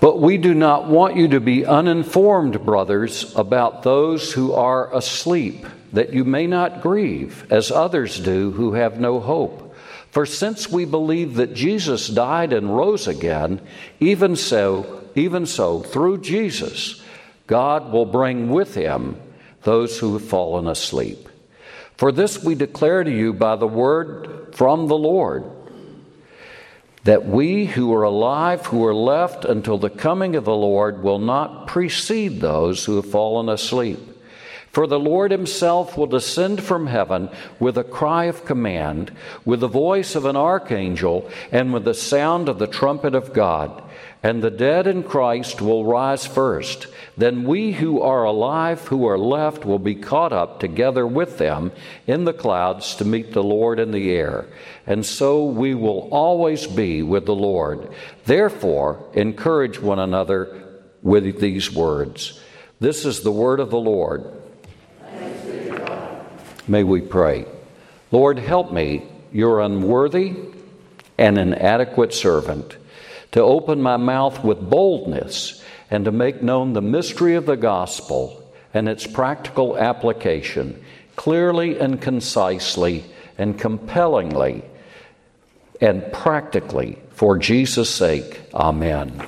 But we do not want you to be uninformed, brothers, about those who are asleep, that you may not grieve, as others do who have no hope. For since we believe that Jesus died and rose again, even so, through Jesus, God will bring with him those who have fallen asleep. For this we declare to you by the word from the Lord, that we who are alive, who are left until the coming of the Lord, will not precede those who have fallen asleep. For the Lord himself will descend from heaven with a cry of command, with the voice of an archangel, and with the sound of the trumpet of God. And the dead in Christ will rise first. Then we who are alive, who are left, will be caught up together with them in the clouds to meet the Lord in the air. And so we will always be with the Lord. Therefore, encourage one another with these words. This is the word of the Lord. Thanks be to God. May we pray. Lord, help me, your unworthy and inadequate servant, to open my mouth with boldness and to make known the mystery of the gospel and its practical application clearly and concisely and compellingly and practically for Jesus' sake. Amen.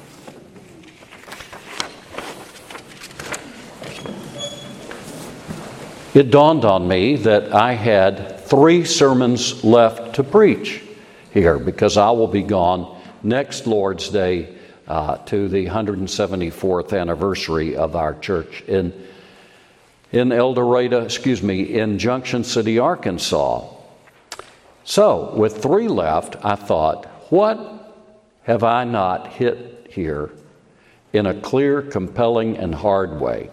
It dawned on me that I had 3 sermons left to preach here because I will be gone next Lord's Day to the 174th anniversary of our church in El Dorado, in Junction City, Arkansas. So, with 3 left, I thought, what have I not hit here in a clear, compelling, and hard way?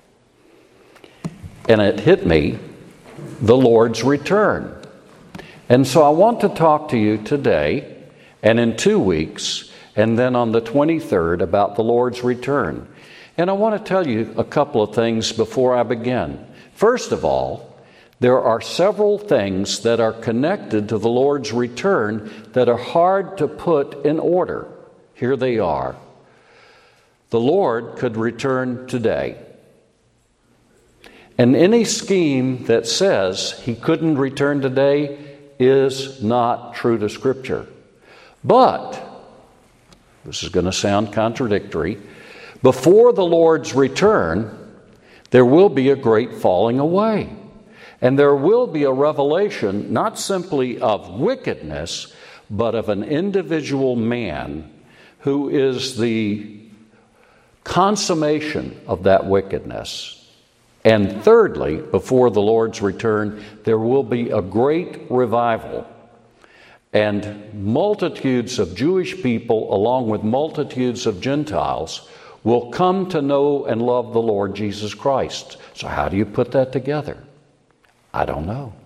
And it hit me, the Lord's return. And so I want to talk to you today and in 2 weeks, and then on the 23rd about the Lord's return. And I want to tell you a couple of things before I begin. First of all, there are several things that are connected to the Lord's return that are hard to put in order. Here they are. The Lord could return today. And any scheme that says he couldn't return today is not true to Scripture. But, this is going to sound contradictory, before the Lord's return, there will be a great falling away. And there will be a revelation not simply of wickedness, but of an individual man who is the consummation of that wickedness. And thirdly, before the Lord's return, there will be a great revival. And multitudes of Jewish people, along with multitudes of Gentiles, will come to know and love the Lord Jesus Christ. So how do you put that together? I don't know.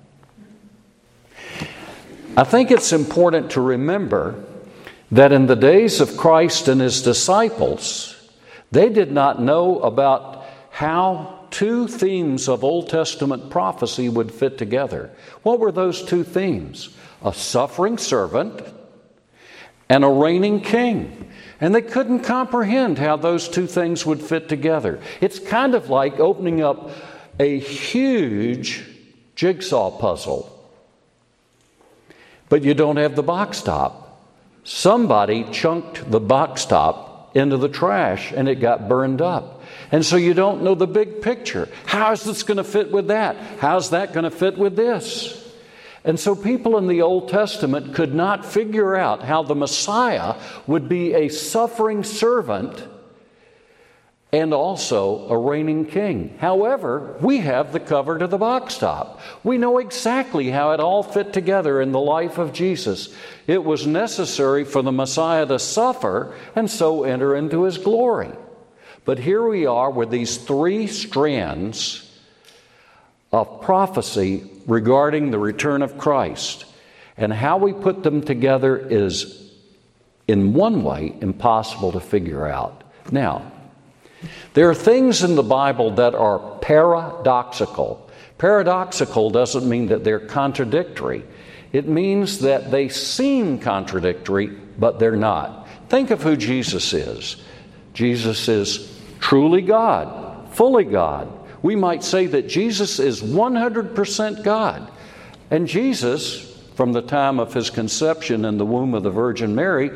I think it's important to remember that in the days of Christ and his disciples, they did not know about how 2 themes of Old Testament prophecy would fit together. What were those 2 themes? A suffering servant and a reigning king. And they couldn't comprehend how those 2 things would fit together. It's kind of like opening up a huge jigsaw puzzle, but you don't have the box top. Somebody chunked the box top into the trash and it got burned up. And so you don't know the big picture. How is this going to fit with that? How's that going to fit with this? And so people in the Old Testament could not figure out how the Messiah would be a suffering servant and also a reigning king. However, we have the cover to the box top. We know exactly how it all fit together in the life of Jesus. It was necessary for the Messiah to suffer and so enter into his glory. But here we are with these 3 strands of prophecy regarding the return of Christ. And how we put them together is, in one way, impossible to figure out. Now, there are things in the Bible that are paradoxical. Paradoxical doesn't mean that they're contradictory. It means that they seem contradictory, but they're not. Think of who Jesus is. Jesus is truly God, fully God. We might say that Jesus is 100% God. And Jesus, from the time of his conception in the womb of the Virgin Mary,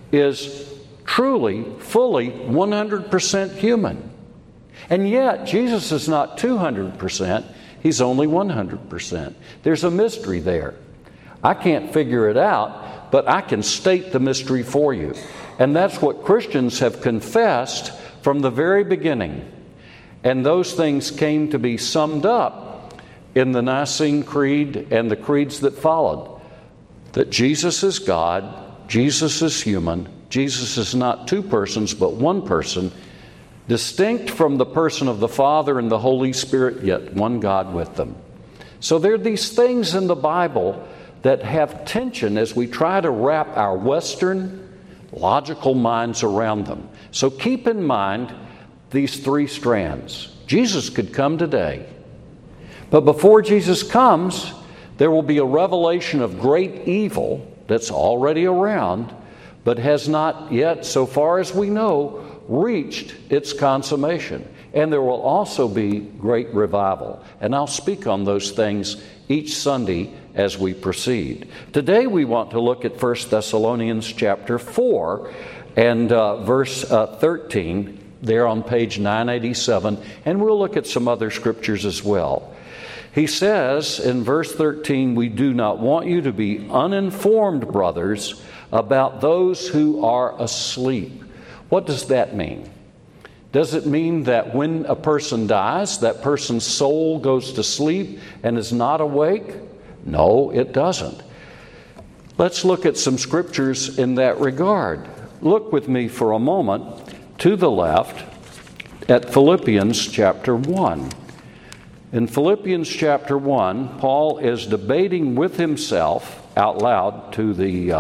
is truly, fully 100% human. And yet, Jesus is not 200%. He's only 100%. There's a mystery there. I can't figure it out, but I can state the mystery for you. And that's what Christians have confessed from the very beginning. And those things came to be summed up in the Nicene Creed and the creeds that followed. That Jesus is God, Jesus is human, Jesus is not two persons but one person, distinct from the person of the Father and the Holy Spirit, yet one God with them. So there are these things in the Bible that have tension as we try to wrap our Western logical minds around them. So keep in mind these three strands. Jesus could come today, but before Jesus comes, there will be a revelation of great evil that's already around, but has not yet, so far as we know, reached its consummation. And there will also be great revival. And I'll speak on those things each Sunday as we proceed. Today we want to look at 1 Thessalonians chapter 4 and verse 13, there on page 987, and we'll look at some other scriptures as well. He says in verse 13, "We do not want you to be uninformed, brothers, about those who are asleep." What does that mean? Does it mean that when a person dies, that person's soul goes to sleep and is not awake? No, it doesn't. Let's look at some scriptures in that regard. Look with me for a moment to the left at Philippians chapter 1. In Philippians chapter 1, Paul is debating with himself out loud to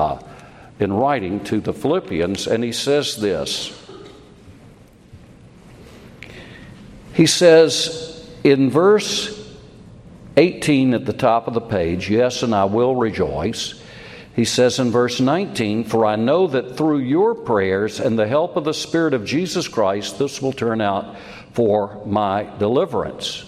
in writing to the Philippians, and he says this. He says in verse 18 at the top of the page, "Yes, and I will rejoice." He says in verse 19, "For I know that through your prayers and the help of the Spirit of Jesus Christ, this will turn out for my deliverance.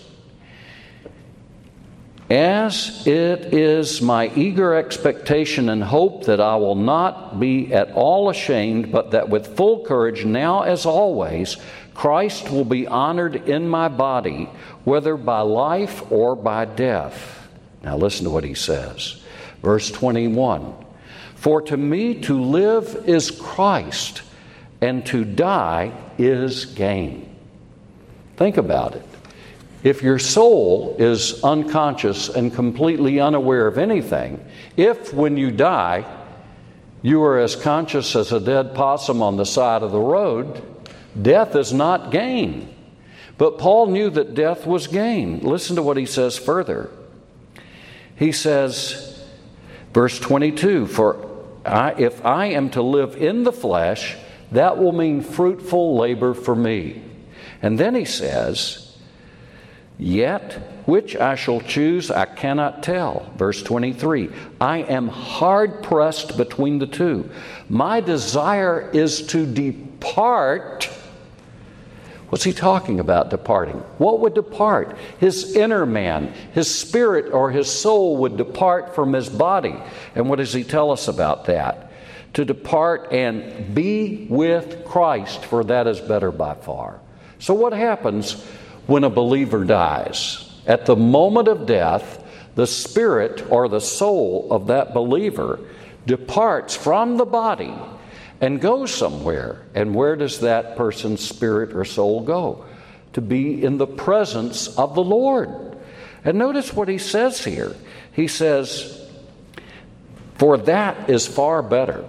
As it is my eager expectation and hope that I will not be at all ashamed, but that with full courage, now as always, Christ will be honored in my body, whether by life or by death." Now listen to what he says. Verse 21, "For to me to live is Christ, and to die is gain." Think about it. If your soul is unconscious and completely unaware of anything, if when you die you are as conscious as a dead possum on the side of the road, death is not gain. But Paul knew that death was gain. Listen to what he says further. He says, verse 22, if I am to live in the flesh, that will mean fruitful labor for me. And then he says, yet which I shall choose I cannot tell. Verse 23, I am hard pressed between the two. My desire is to depart. What's he talking about, departing? What would depart? His inner man, his spirit or his soul would depart from his body. And what does he tell us about that? To depart and be with Christ, for that is better by far. So what happens when a believer dies? At the moment of death, the spirit or the soul of that believer departs from the body and goes somewhere. And where does that person's spirit or soul go? To be in the presence of the Lord. And notice what he says here. He says, for that is far better.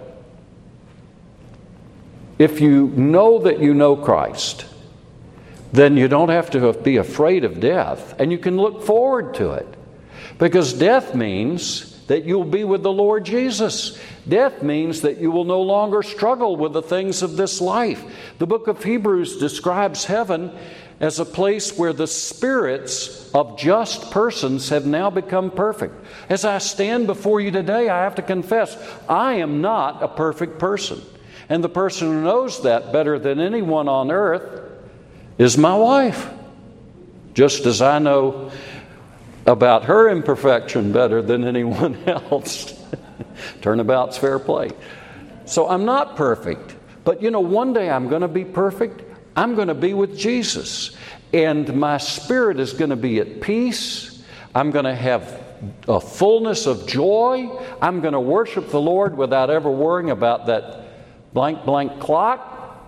If you know that you know Christ, then you don't have to be afraid of death, and you can look forward to it. Because death means that you'll be with the Lord Jesus. Death means that you will no longer struggle with the things of this life. The book of Hebrews describes heaven as a place where the spirits of just persons have now become perfect. As I stand before you today, I have to confess, I am not a perfect person. And the person who knows that better than anyone on earth is my wife. Just as I know about her imperfection better than anyone else. Turnabout's fair play. So I'm not perfect. But one day I'm going to be perfect. I'm going to be with Jesus. And my spirit is going to be at peace. I'm going to have a fullness of joy. I'm going to worship the Lord without ever worrying about that blank, blank clock.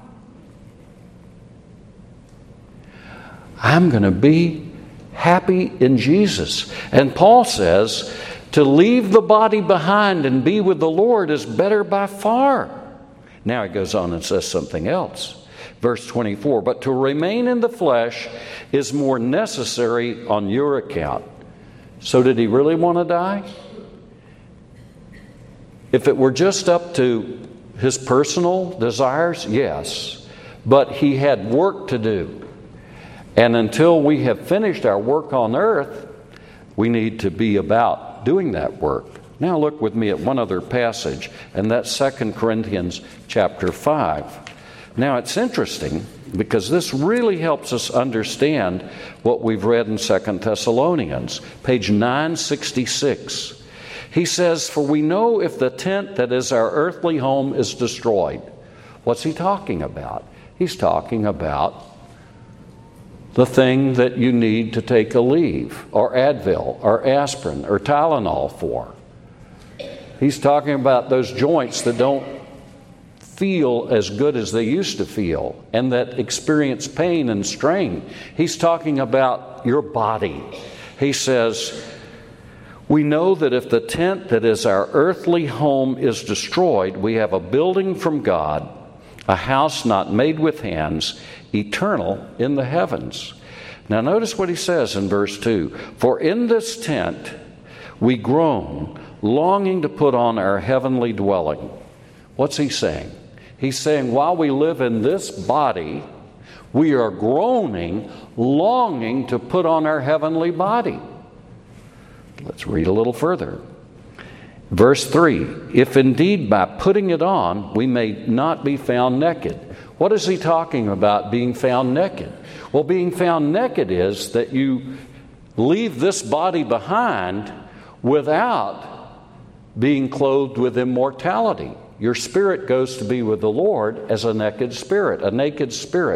I'm going to be happy in Jesus. And Paul says, to leave the body behind and be with the Lord is better by far. Now he goes on and says something else. Verse 24, but to remain in the flesh is more necessary on your account. So did he really want to die? If it were just up to his personal desires, yes. But he had work to do. And until we have finished our work on earth, we need to be about doing that work. Now look with me at one other passage, and that's 2 Corinthians chapter 5. Now it's interesting because this really helps us understand what we've read in 2 Thessalonians, page 966. He says, for we know if the tent that is our earthly home is destroyed. What's he talking about? He's talking about the thing that you need to take a leave, or Advil, or aspirin, or Tylenol for. He's talking about those joints that don't feel as good as they used to feel, and that experience pain and strain. He's talking about your body. He says, we know that if the tent that is our earthly home is destroyed, we have a building from God, a house not made with hands, eternal in the heavens. Now notice what he says in verse 2. For in this tent we groan, longing to put on our heavenly dwelling. What's he saying? He's saying while we live in this body, we are groaning, longing to put on our heavenly body. Let's read a little further. Verse 3, if indeed by putting it on we may not be found naked. What is he talking about being found naked? Well, being found naked is that you leave this body behind without being clothed with immortality. Your spirit goes to be with the Lord as a naked spirit, a naked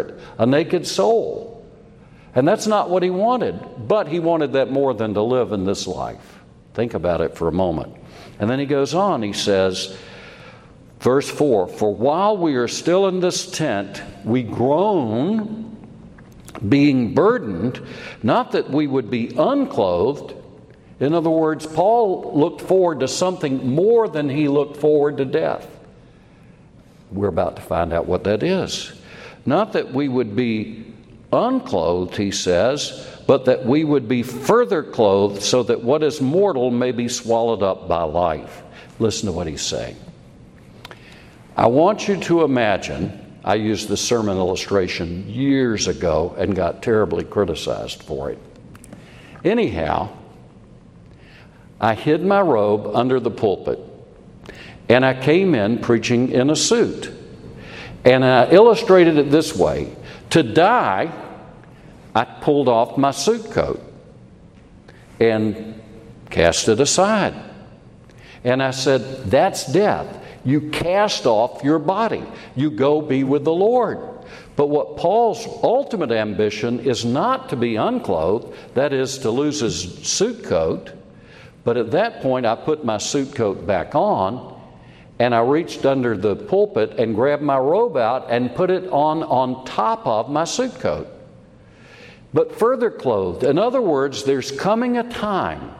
soul. And that's not what he wanted, but he wanted that more than to live in this life. Think about it for a moment. And then he goes on, he says, verse 4, for while we are still in this tent, we groan, being burdened, not that we would be unclothed. In other words, Paul looked forward to something more than he looked forward to death. We're about to find out what that is. Not that we would be unclothed, he says, but that we would be further clothed so that what is mortal may be swallowed up by life. Listen to what he's saying. I want you to imagine, I used this sermon illustration years ago and got terribly criticized for it. Anyhow, I hid my robe under the pulpit, and I came in preaching in a suit. And I illustrated it this way. To die, I pulled off my suit coat and cast it aside. And I said, that's death. You cast off your body. You go be with the Lord. But what Paul's ultimate ambition is not to be unclothed, that is to lose his suit coat. But at that point, I put my suit coat back on, and I reached under the pulpit and grabbed my robe out and put it on top of my suit coat. But further clothed. In other words, there's coming a time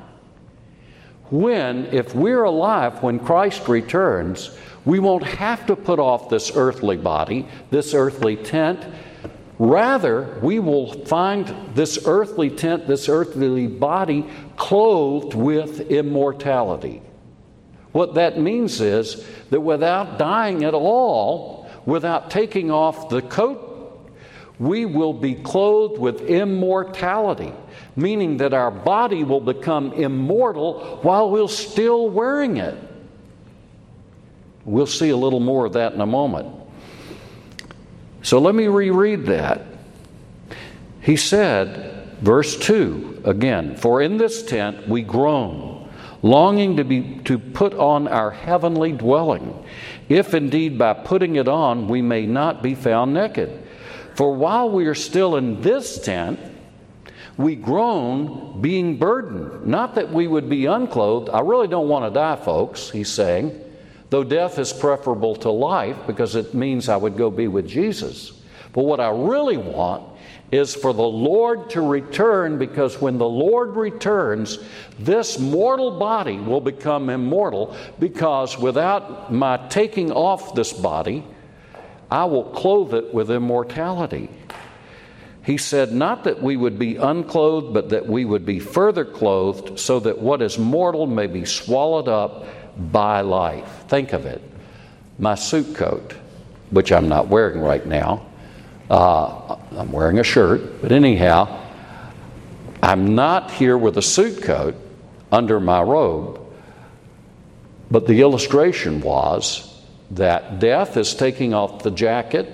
when, if we're alive when Christ returns, we won't have to put off this earthly body, this earthly tent. Rather, we will find this earthly tent, this earthly body, clothed with immortality. What that means is that without dying at all, without taking off the coat, we will be clothed with immortality, meaning that our body will become immortal while we're still wearing it. We'll see a little more of that in a moment. So let me reread that. He said, verse 2 again, "For in this tent we groan, longing to put on our heavenly dwelling, if indeed by putting it on we may not be found naked. For while we are still in this tent, we groan, being burdened, not that we would be unclothed." I really don't want to die, folks, he's saying, though death is preferable to life because it means I would go be with Jesus. But what I really want is for the Lord to return, because when the Lord returns, this mortal body will become immortal, because without my taking off this body, I will clothe it with immortality. He said, not that we would be unclothed, but that we would be further clothed, so that what is mortal may be swallowed up by life. Think of it. My suit coat, which I'm not wearing right now. I'm wearing a shirt, but anyhow, I'm not here with a suit coat under my robe. But the illustration was that death is taking off the jacket.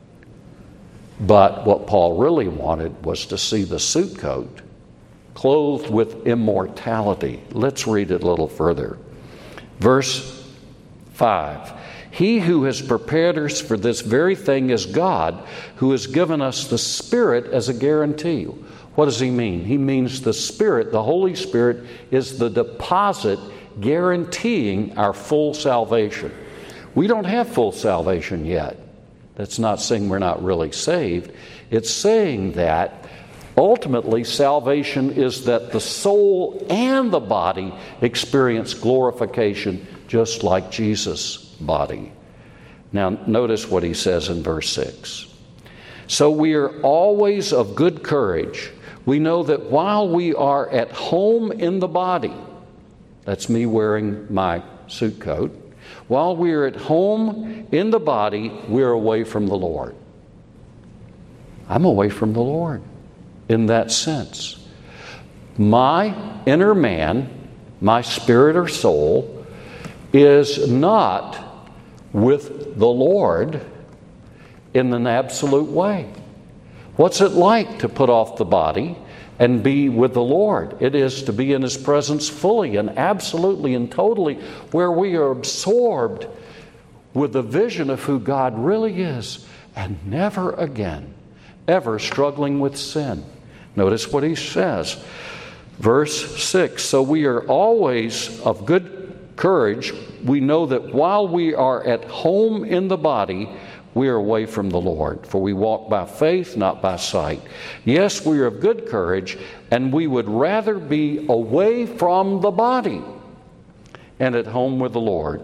But what Paul really wanted was to see the suit coat clothed with immortality. Let's read it a little further. Verse 5. "He who has prepared us for this very thing is God, who has given us the Spirit as a guarantee." What does he mean? He means the Spirit, the Holy Spirit, is the deposit guaranteeing our full salvation. We don't have full salvation yet. That's not saying we're not really saved. It's saying that ultimately salvation is that the soul and the body experience glorification just like Jesus' body. Now notice what he says in verse 6. "So we are always of good courage. We know that while we are at home in the body," that's me wearing my suit coat, "while we are at home in the body, we are away from the Lord." I'm away from the Lord in that sense. My inner man, my spirit or soul, is not with the Lord in an absolute way. What's it like to put off the body and be with the Lord? It is to be in His presence fully and absolutely and totally, where we are absorbed with the vision of who God really is, and never again, ever struggling with sin. Notice what he says. Verse 6, "So we are always of good courage. We know that while we are at home in the body, we are away from the Lord. For we walk by faith, not by sight. Yes, we are of good courage, and we would rather be away from the body and at home with the Lord."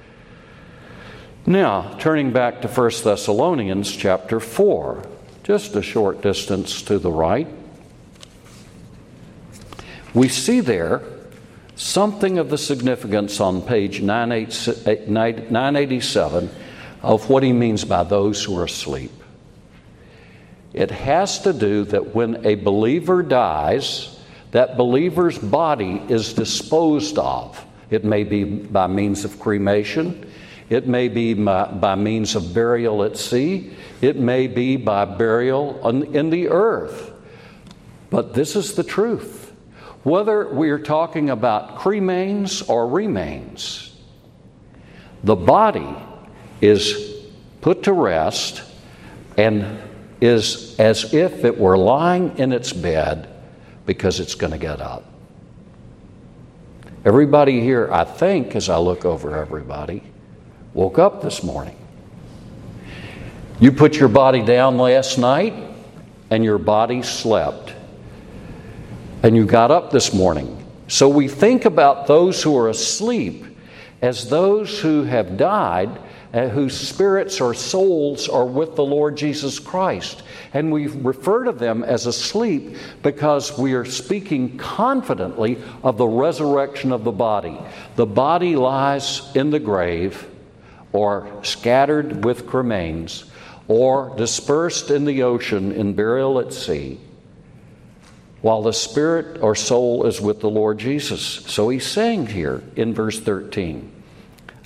Now, turning back to 1 Thessalonians chapter 4, just a short distance to the right, we see there something of the significance on page 987 of what he means by those who are asleep. It has to do that when a believer dies, that believer's body is disposed of. It may be by means of cremation. It may be by means of burial at sea. It may be by burial in the earth. But this is the truth. Whether we are talking about cremains or remains, the body is put to rest and is as if it were lying in its bed, because it's going to get up. Everybody here, I think, as I look over everybody, woke up this morning. You put your body down last night and your body slept. And you got up this morning. So we think about those who are asleep as those who have died, whose spirits or souls are with the Lord Jesus Christ. And we refer to them as asleep because we are speaking confidently of the resurrection of the body. The body lies in the grave, or scattered with cremains, or dispersed in the ocean in burial at sea, while the spirit or soul is with the Lord Jesus. So he's saying here in verse 13,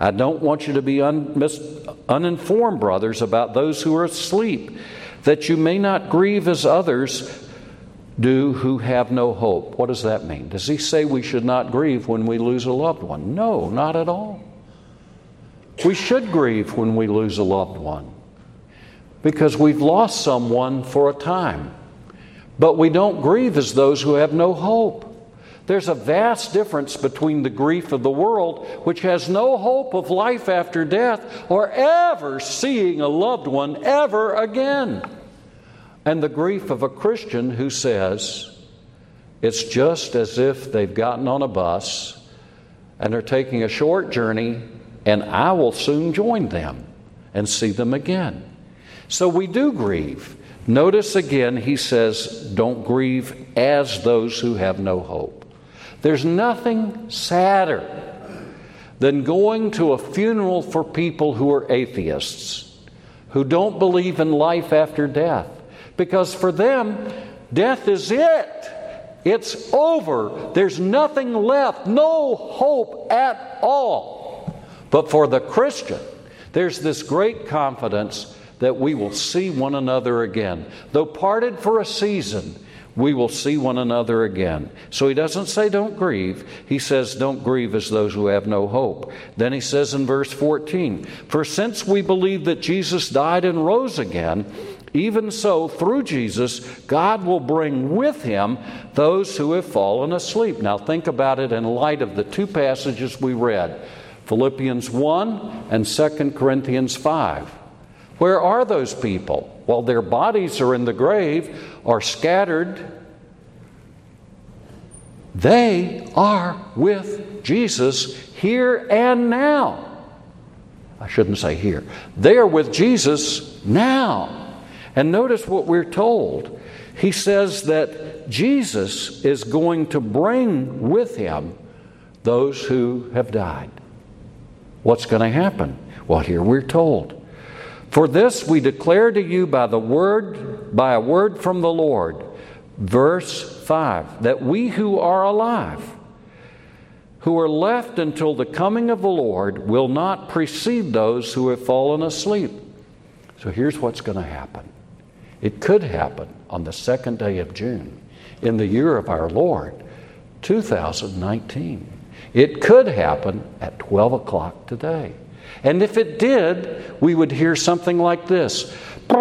I don't want you to be uninformed, brothers, about those who are asleep, that you may not grieve as others do who have no hope. What does that mean? Does he say we should not grieve when we lose a loved one? No, not at all. We should grieve when we lose a loved one because we've lost someone for a time. But we don't grieve as those who have no hope. There's a vast difference between the grief of the world, which has no hope of life after death or ever seeing a loved one ever again, and the grief of a Christian who says it's just as if they've gotten on a bus and are taking a short journey and I will soon join them and see them again. So we do grieve. Notice again, he says, don't grieve as those who have no hope. There's nothing sadder than going to a funeral for people who are atheists, who don't believe in life after death. Because for them, death is it. It's over. There's nothing left. No hope at all. But for the Christian, there's this great confidence that we will see one another again. Though parted for a season, we will see one another again. So he doesn't say don't grieve. He says don't grieve as those who have no hope. Then he says in verse 14, for since we believe that Jesus died and rose again, even so, through Jesus, God will bring with him those who have fallen asleep. Now think about it in light of the two passages we read, Philippians 1 and 2 Corinthians 5. Where are those people? Well, their bodies are in the grave or scattered. They are with Jesus here and now. I shouldn't say here. They are with Jesus now. And notice what we're told. He says that Jesus is going to bring with him those who have died. What's going to happen? Well, here we're told. For this we declare to you by a word from the Lord. Verse 5, that we who are alive, who are left until the coming of the Lord, will not precede those who have fallen asleep. So here's what's going to happen. It could happen on the second day of June in the year of our Lord, 2019. It could happen at 12 o'clock today. And if it did, we would hear something like this.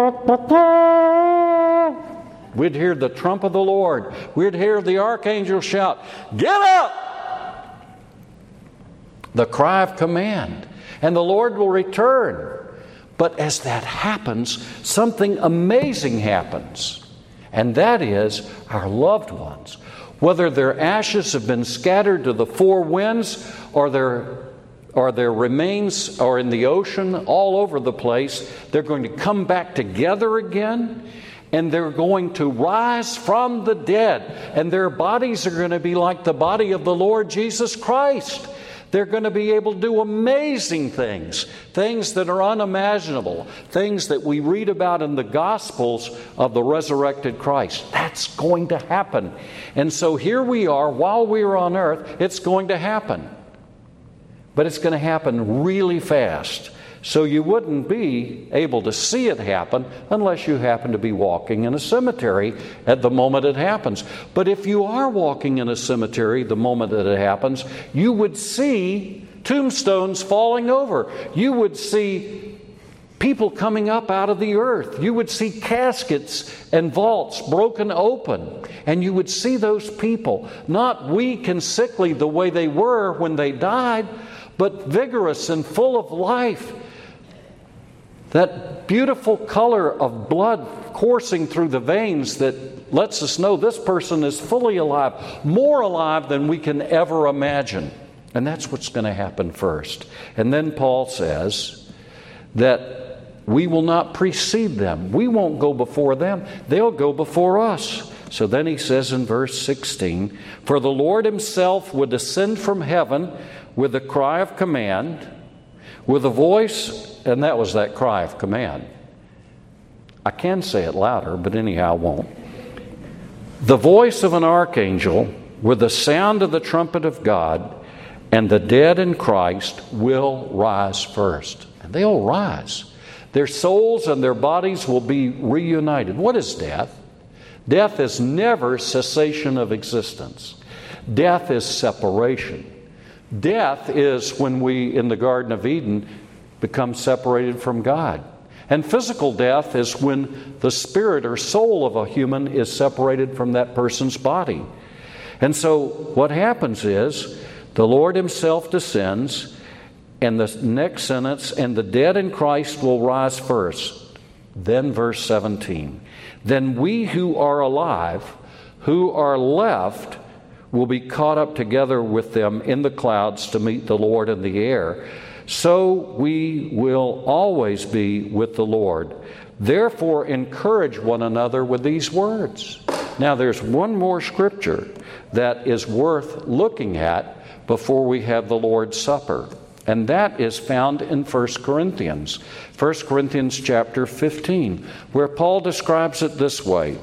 We'd hear the trump of the Lord. We'd hear the archangel shout, "Get up!" The cry of command. And the Lord will return. But as that happens, something amazing happens. And that is our loved ones. Whether their ashes have been scattered to the four winds or their remains are in the ocean all over the place, they're going to come back together again, and they're going to rise from the dead, and their bodies are going to be like the body of the Lord Jesus Christ. They're going to be able to do amazing things, things that are unimaginable, things that we read about in the Gospels of the resurrected Christ. That's going to happen. And so here we are, while we are on earth, it's going to happen. But it's going to happen really fast. So you wouldn't be able to see it happen unless you happen to be walking in a cemetery at the moment it happens. But if you are walking in a cemetery the moment that it happens, you would see tombstones falling over. You would see people coming up out of the earth. You would see caskets and vaults broken open. And you would see those people, not weak and sickly the way they were when they died, but vigorous and full of life. That beautiful color of blood coursing through the veins that lets us know this person is fully alive, more alive than we can ever imagine. And that's what's going to happen first. And then Paul says that we will not precede them. We won't go before them. They'll go before us. So then he says in verse 16, for the Lord himself would descend from heaven with a cry of command, with a voice, and that was that cry of command. I can say it louder, but anyhow I won't. The voice of an archangel, with the sound of the trumpet of God, and the dead in Christ will rise first. And they'll rise. Their souls and their bodies will be reunited. What is death? Death is never cessation of existence. Death is separation. Death is when we, in the Garden of Eden, become separated from God. And physical death is when the spirit or soul of a human is separated from that person's body. And so what happens is the Lord Himself descends, and the next sentence, and the dead in Christ will rise first. Then verse 17. Then we who are alive, who are left, will be caught up together with them in the clouds to meet the Lord in the air. So we will always be with the Lord. Therefore, encourage one another with these words. Now, there's one more scripture that is worth looking at before we have the Lord's Supper. And that is found in 1 Corinthians. 1 Corinthians chapter 15, where Paul describes it this way.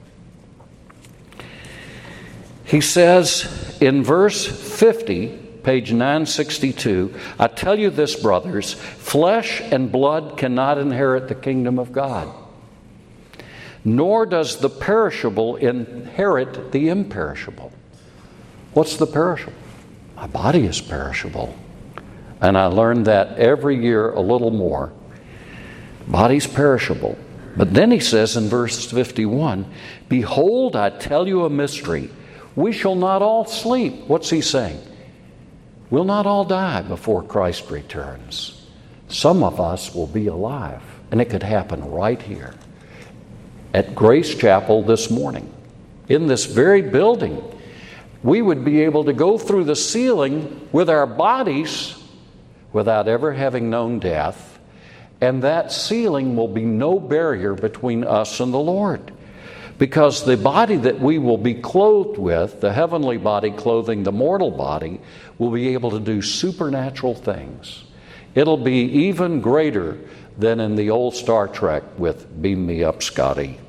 He says in verse 50, page 962, I tell you this, brothers, flesh and blood cannot inherit the kingdom of God, nor does the perishable inherit the imperishable. What's the perishable? My body is perishable. And I learned that every year a little more. Body's perishable. But then he says in verse 51, behold, I tell you a mystery. We shall not all sleep. What's he saying? We'll not all die before Christ returns. Some of us will be alive. And it could happen right here at Grace Chapel this morning. In this very building, we would be able to go through the ceiling with our bodies without ever having known death, and that ceiling will be no barrier between us and the Lord. Because the body that we will be clothed with, the heavenly body clothing the mortal body, will be able to do supernatural things. It'll be even greater than in the old Star Trek with Beam Me Up, Scotty.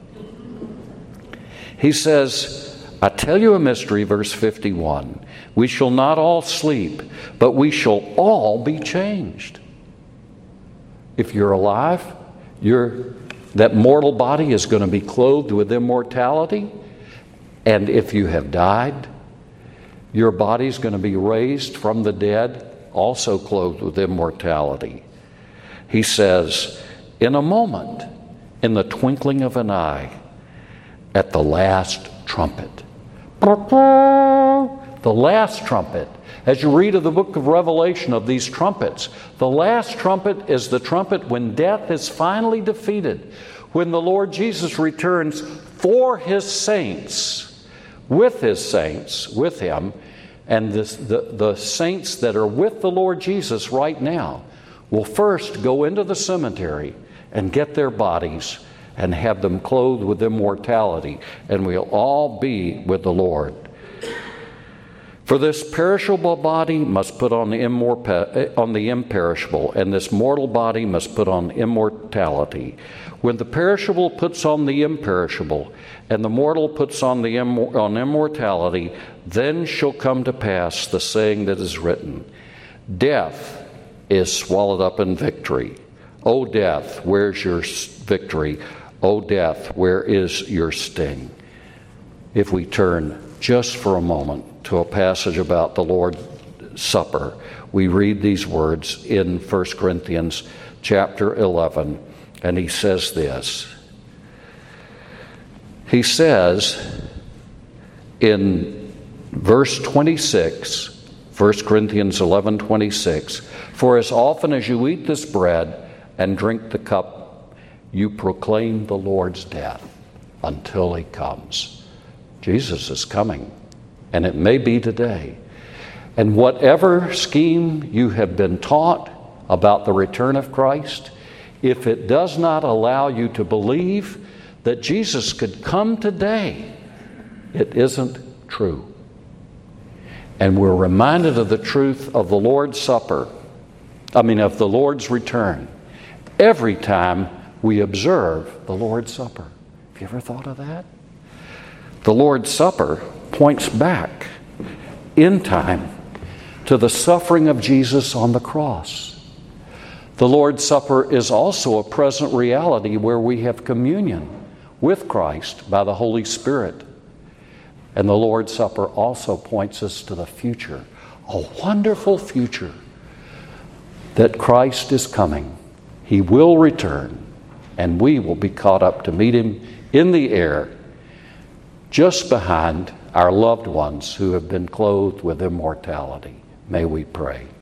He says, I tell you a mystery, verse 51. We shall not all sleep, but we shall all be changed. If you're alive, that mortal body is going to be clothed with immortality. And if you have died, your body is going to be raised from the dead, also clothed with immortality. He says, in a moment, in the twinkling of an eye, at the last trumpet. The last trumpet. As you read of the book of Revelation of these trumpets, the last trumpet is the trumpet when death is finally defeated, when the Lord Jesus returns for His saints, with Him, and the saints that are with the Lord Jesus right now will first go into the cemetery and get their bodies and have them clothed with immortality, and we'll all be with the Lord. For this perishable body must put on the imperishable, and this mortal body must put on immortality. When the perishable puts on the imperishable, and the mortal puts on immortality, then shall come to pass the saying that is written, death is swallowed up in victory. O death, where's your victory? O death, where is your sting? If we turn just for a moment to a passage about the Lord's Supper, we read these words in 1 Corinthians chapter 11, and he says this. He says in verse 26, 1 Corinthians 11:26, for as often as you eat this bread and drink the cup, you proclaim the Lord's death until He comes. Jesus is coming, and it may be today. And whatever scheme you have been taught about the return of Christ, if it does not allow you to believe that Jesus could come today, it isn't true. And we're reminded of the truth of the Lord's Supper, of the Lord's return, every time we observe the Lord's Supper. Have you ever thought of that? The Lord's Supper points back in time to the suffering of Jesus on the cross. The Lord's Supper is also a present reality where we have communion with Christ by the Holy Spirit. And the Lord's Supper also points us to the future, a wonderful future, that Christ is coming. He will return, and we will be caught up to meet Him in the air, just behind our loved ones who have been clothed with immortality. May we pray.